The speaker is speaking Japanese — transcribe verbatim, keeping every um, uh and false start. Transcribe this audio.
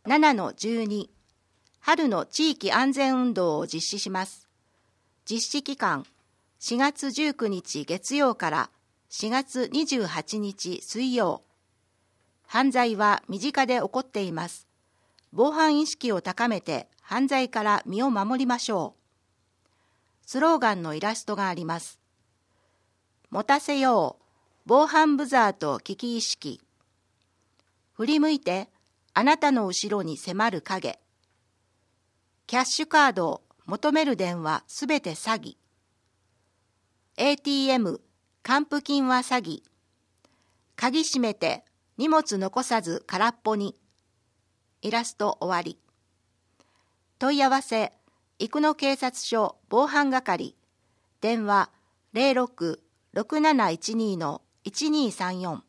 ななのじゅうに 春の地域安全運動を実施します。実施期間しがつじゅうくにち月曜からしがつにじゅうはちにち水曜。犯罪は身近で起こっています。防犯意識を高めて犯罪から身を守りましょう。スローガンのイラストがあります。持たせよう防犯ブザーと危機意識。振り向いてあなたの後ろに迫る影。キャッシュカードを求める電話すべて詐欺。エーティーエム 還付金は詐欺。鍵閉めて荷物残さず空っぽに。イラスト終わり。問い合わせ生野警察署防犯係。電話 ゼロろく ろくなないちに のいちにさんよん。